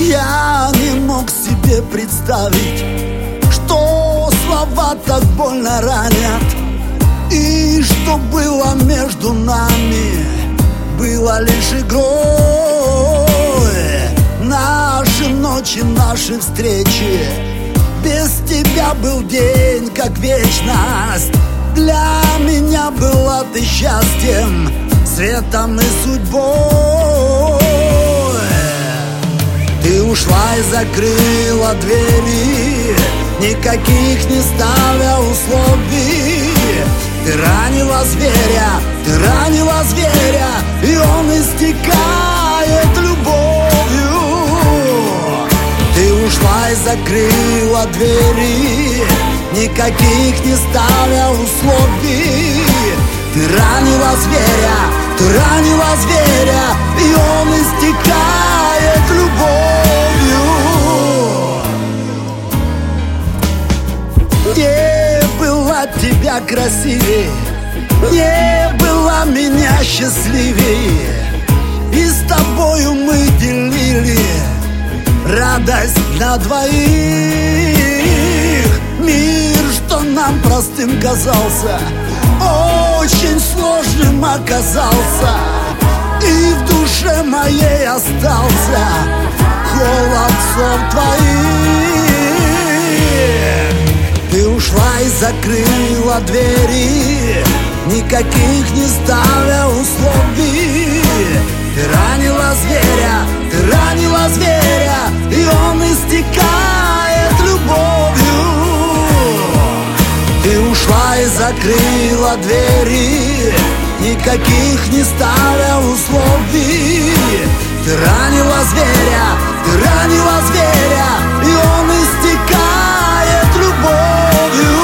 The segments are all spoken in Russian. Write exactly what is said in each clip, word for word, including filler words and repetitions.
Я не мог себе представить, что слова так больно ранят, и что было между нами, было лишь игрой. Наши ночи, наши встречи, без тебя был день как вечность. Для меня была ты счастьем, светом и судьбой. Ты ушла и закрыла двери, никаких не ставя условий. Ты ранила зверя, ты ранила зверя, и он истекает любовью. Ты ушла и закрыла двери, никаких не ставя условий. Ты ранила зверя, ты ранила зверя, и он истекает любовью. Не было тебя красивее, не было меня счастливее, и с тобою мы делили радость на двоих. Мир, что нам простым казался, очень сложным оказался, и в душе моей остался холод слов твоих. Ты ушла и закрыла двери, никаких не ставя условий. Ты ранила зверя, ты ранила зверя, и он истекает любовью. Ты ушла и закрыла двери, никаких не ставя условий. Ты ранила зверя, ты ранила зверя, и он истекает любовью.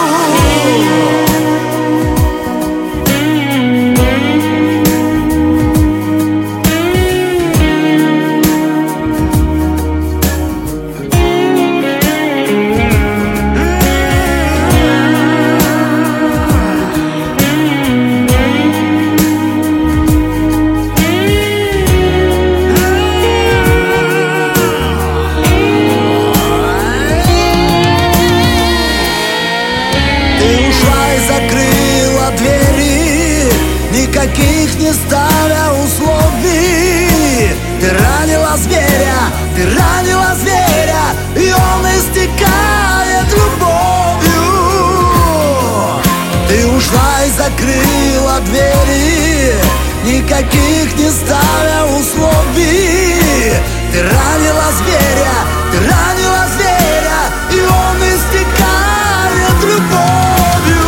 Никаких не ставя условий. Ты ранила зверя, ты ранила зверя, и он истекает любовью. Ты ушла и закрыла двери, никаких не ставя условий. Ты ранила зверя, ты ранила зверя, и он истекает любовью.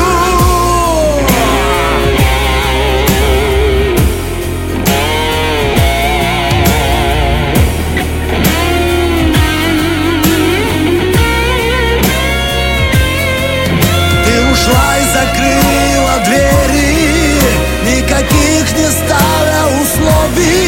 Ушла и закрыла двери, никаких не ставя условий.